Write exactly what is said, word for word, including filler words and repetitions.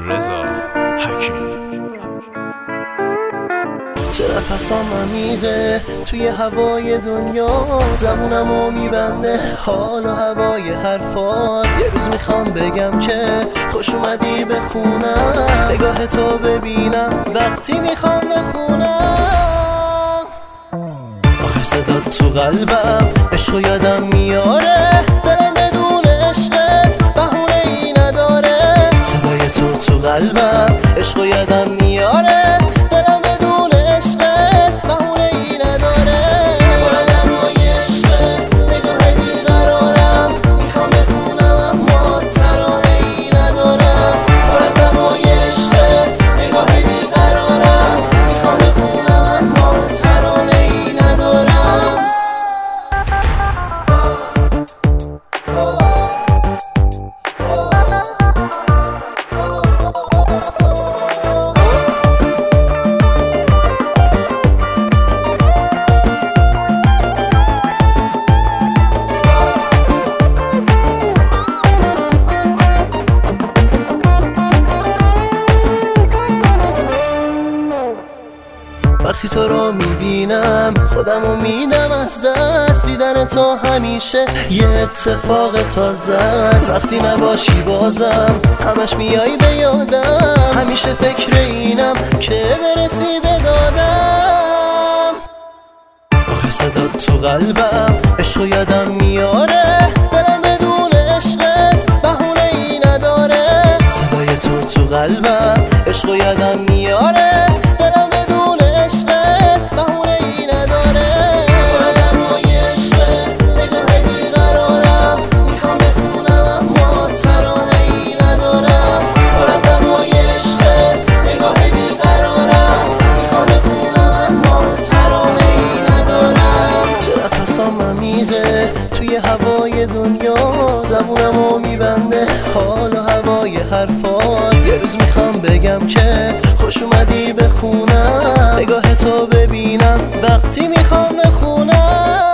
رضا حکیم. چه نفسام عمیقه توی هوای دنیا، زبونمو میبنده حال و هوای حرفات. یه روز میخوام بگم که خوش اومدی به خونم، نگاه تو ببینم وقتی میخوام بخونم. آخه صدات تو قلبم عشقو یادم میاره، دلم بدون عشقت بهونه ای نداره. صدای تو تو قلبم عشقو یادم میاره، دلم بدون عشقت بهونه ای نداره. پر از هوای عشقت نگاه بیقرارم، میخوام بخونم اما ترانه ای ندارم. پر از هوای عشقت نگاه بیقرارم، میخوام بخونم اما ترانه ای ندارم. وقتی تو رو میبینم خودمو میدم از دست، دیدن تو همیشه یه اتفاق تازه است. وقتی نباشی بازم همش میای به یادم، همیشه فکر اینم که برسی به دادم. آخه صدات تو قلبم عشقو یادم میاره، دلم بدون عشقت بهونه ای نداره. صدای تو تو قلبم عشقو یادم میاره، دلم بدون عشقت بهونه ای نداره. پر از هوای عشقت نگاه بیقرارم، میخوام بخونم اما ترانه ای ندارم. پر از هوای عشقت نگاه بیقرارم، میخوام بخونم اما ترانه ای ندارم. چه نفسام عمیقه توی هوای دنیا، زبونمو میبنده حال و هوای حرفات. یه روز میخوام بگم که خوش اومدی به خونم، نگاه تو ببینم وقتی میخوام بخونم.